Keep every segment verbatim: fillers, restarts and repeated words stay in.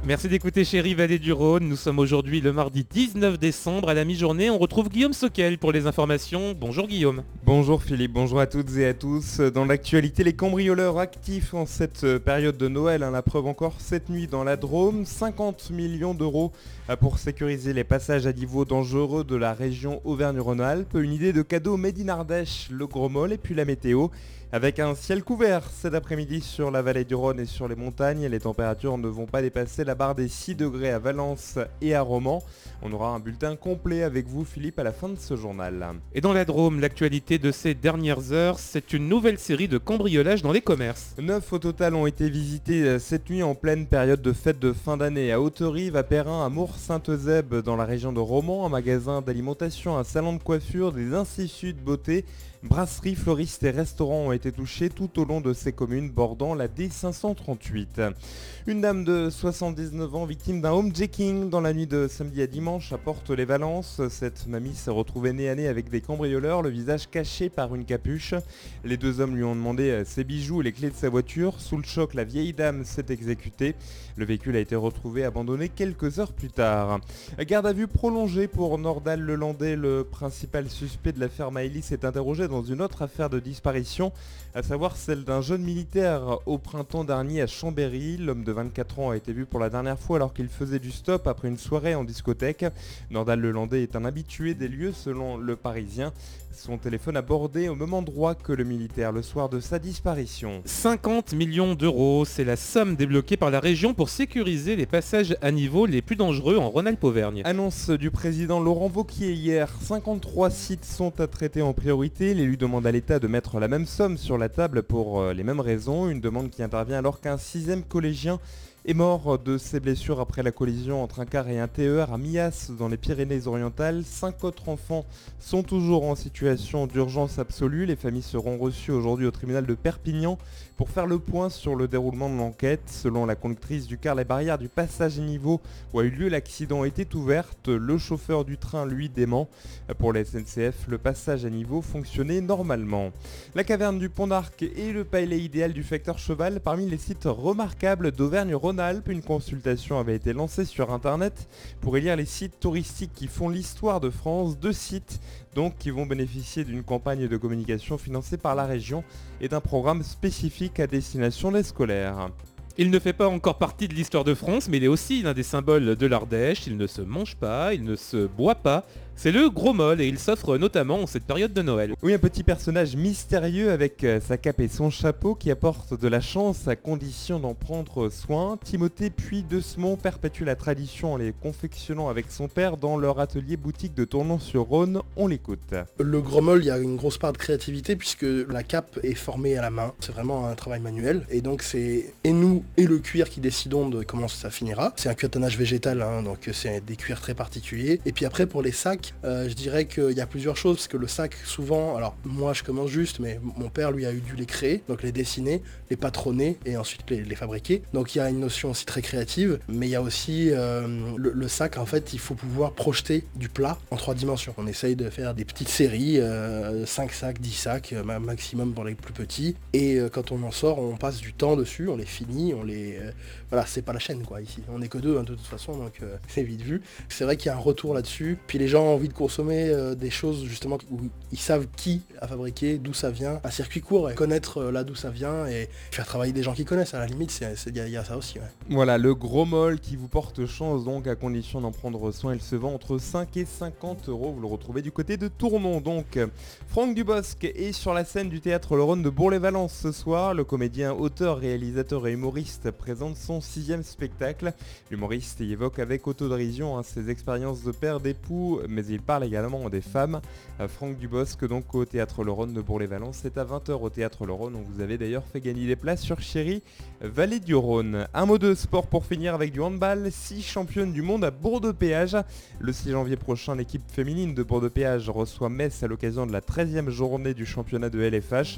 Merci d'écouter Chérie Vallée du Rhône. Nous sommes aujourd'hui le mardi dix-neuf décembre. À la mi-journée, on retrouve Guillaume Soquel pour les informations. Bonjour Guillaume. Bonjour Philippe, bonjour à toutes et à tous. Dans l'actualité, les cambrioleurs actifs en cette période de Noël, hein, la preuve encore cette nuit dans la Drôme, cinquante millions d'euros pour sécuriser les passages à niveau dangereux de la région Auvergne-Rhône-Alpes. Une idée de cadeau made in Ardèche, le gros molle et puis la météo. Avec un ciel couvert cet après-midi sur la vallée du Rhône et sur les montagnes, les températures ne vont pas dépasser la barre des six degrés à Valence et à Romans. On aura un bulletin complet avec vous Philippe à la fin de ce journal. Et dans la Drôme, l'actualité de ces dernières heures, c'est une nouvelle série de cambriolages dans les commerces. Neuf au total ont été visités cette nuit en pleine période de fête de fin d'année à Haute-Rive, à Perrin, à Mours-Saint-Eusèbe dans la région de Romans, un magasin d'alimentation, un salon de coiffure, des instituts de beauté. Brasseries, fleuristes et restaurants ont été touchés tout au long de ces communes bordant la D cinq cent trente-huit. Une dame de soixante-dix-neuf ans victime d'un homejacking dans la nuit de samedi à dimanche à Porte-les-Valences. Cette mamie s'est retrouvée nez à nez avec des cambrioleurs, le visage caché par une capuche. Les deux hommes lui ont demandé ses bijoux et les clés de sa voiture. Sous le choc, la vieille dame s'est exécutée. Le véhicule a été retrouvé abandonné quelques heures plus tard. Garde à vue prolongée pour Nordal Lelandais, le principal suspect de l'affaire Maëlys est interrogé dans une autre affaire de disparition, à savoir celle d'un jeune militaire au printemps dernier à Chambéry. L'homme de vingt-quatre ans a été vu pour la dernière fois alors qu'il faisait du stop après une soirée en discothèque. Nordal Lelandais est un habitué des lieux selon Le Parisien. Son téléphone a bordé au même endroit que le militaire le soir de sa disparition. cinquante millions d'euros, c'est la somme débloquée par la région pour sécuriser les passages à niveau les plus dangereux en Rhône-Alpes-Auvergne. Annonce du président Laurent Wauquiez hier, cinquante-trois sites sont à traiter en priorité. L'élu demande à l'État de mettre la même somme sur la table pour les mêmes raisons. Une demande qui intervient alors qu'un sixième collégien est mort de ses blessures après la collision entre un car et un T E R à Mias dans les Pyrénées-Orientales. Cinq autres enfants sont toujours en situation d'urgence absolue. Les familles seront reçues aujourd'hui au tribunal de Perpignan pour faire le point sur le déroulement de l'enquête. Selon la conductrice du car, les barrières du passage à niveau où a eu lieu l'accident étaient ouvertes. Le chauffeur du train, lui, dément. Pour la S N C F, le passage à niveau fonctionnait normalement. La caverne du Pont d'Arc et le palais idéal du facteur Cheval parmi les sites remarquables d'Auvergne-Rhône-Alpes. Une consultation avait été lancée sur internet pour élire les sites touristiques qui font l'histoire de France. Deux sites donc qui vont bénéficier d'une campagne de communication financée par la région et d'un programme spécifique à destination des scolaires. Il ne fait pas encore partie de l'histoire de France, mais il est aussi l'un des symboles de l'Ardèche. Il ne se mange pas, il ne se boit pas. C'est le gros molle et il s'offre notamment en cette période de Noël. Oui, un petit personnage mystérieux avec sa cape et son chapeau qui apporte de la chance à condition d'en prendre soin. Timothée Puy-Deusmont perpétue la tradition en les confectionnant avec son père dans leur atelier boutique de Tournon-sur-Rhône. On l'écoute. Le gros molle, il y a une grosse part de créativité puisque la cape est formée à la main. C'est vraiment un travail manuel et donc c'est et nous et le cuir qui décidons de comment ça finira. C'est un cuironnage végétal, hein, donc c'est des cuirs très particuliers. Et puis après pour les sacs, Euh, je dirais qu'il y a plusieurs choses, parce que le sac, souvent, alors moi je commence juste, mais mon père lui a eu dû les créer, donc les dessiner, les patronner et ensuite les, les fabriquer. Donc il y a une notion aussi très créative, mais il y a aussi euh, le, le sac, en fait, il faut pouvoir projeter du plat en trois dimensions. On essaye de faire des petites séries, euh, cinq sacs, dix sacs, euh, maximum pour les plus petits, et euh, quand on en sort, on passe du temps dessus, on les finit, on les... Euh, voilà, c'est pas la chaîne quoi ici, on est que deux hein, de toute façon, donc euh, c'est vite vu. C'est vrai qu'il y a un retour là-dessus, puis les gens ont envie de consommer euh, des choses justement où ils savent qui a fabriqué, d'où ça vient, un circuit court, et connaître euh, là d'où ça vient et faire travailler des gens qui connaissent, à la limite, il y, y a ça aussi. Ouais. Voilà, le gros molle qui vous porte chance donc à condition d'en prendre soin. Il se vend entre cinq et cinquante euros, vous le retrouvez du côté de Tournon donc. Franck Dubosc est sur la scène du théâtre Le Rhône de Bourg-les-Valences ce soir. Le comédien, auteur, réalisateur et humoriste présente son sixième spectacle. L'humoriste y évoque avec autodérision hein, ses expériences de père, d'époux, mais il parle également des femmes. Euh, Franck Dubosc donc au théâtre Le Rhône de Bourg-les-Valences, c'est à vingt heures au théâtre Le Rhône. On vous avait d'ailleurs fait gagner des places sur Chérie Vallée du Rhône. Un mot de sport pour finir avec du handball. Six championnes du monde à Bourg-de-Péage. Le six janvier prochain, l'équipe féminine de Bourg-de-Péage reçoit Metz à l'occasion de la treizième journée du championnat de L F H.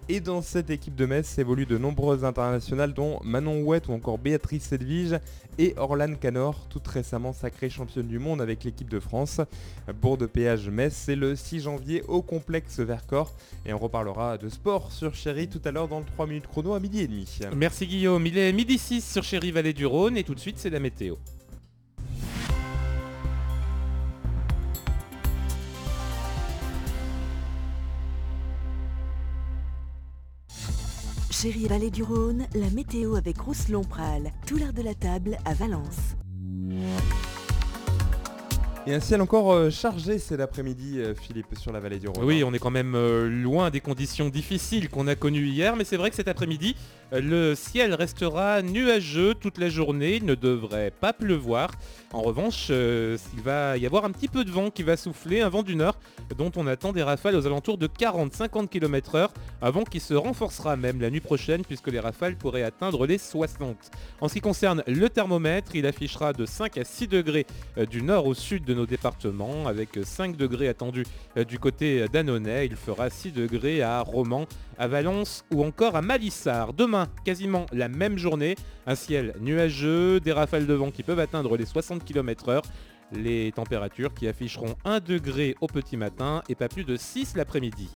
Et dans cette équipe de Metz évoluent de nombreuses internationales dont Manon Houette ou encore Béatrice Sedvige et Orlane Canor, toute récemment sacrée championne du monde avec l'équipe de France. Bourg de Péage Metz, c'est le six janvier au complexe Vercors. Et on reparlera de sport sur Chéri tout à l'heure dans le trois minutes chrono à midi et demi. Merci Guillaume, il est midi six sur Chéri Vallée du Rhône et tout de suite c'est la météo. Chéri Vallée du Rhône, la météo avec Rousselon Pral, tout l'art de la table à Valence. Et un ciel encore euh, chargé cet après-midi, euh, Philippe, sur la vallée du Rhône. Oui, on est quand même euh, loin des conditions difficiles qu'on a connues hier, mais c'est vrai que cet après-midi, euh, le ciel restera nuageux toute la journée, il ne devrait pas pleuvoir. En revanche, euh, il va y avoir un petit peu de vent qui va souffler, un vent du nord, dont on attend des rafales aux alentours de quarante à cinquante kilomètres heure, un vent qui se renforcera même la nuit prochaine, puisque les rafales pourraient atteindre les soixante. En ce qui concerne le thermomètre, il affichera de cinq à six degrés euh, du nord au sud de nos départements, avec cinq degrés attendus euh, du côté d'Annonay. Il fera six degrés à Romans, à Valence ou encore à Malissard. Demain, quasiment la même journée, un ciel nuageux, des rafales de vent qui peuvent atteindre les soixante kilomètres heure, les températures qui afficheront un degré au petit matin et pas plus de six l'après-midi.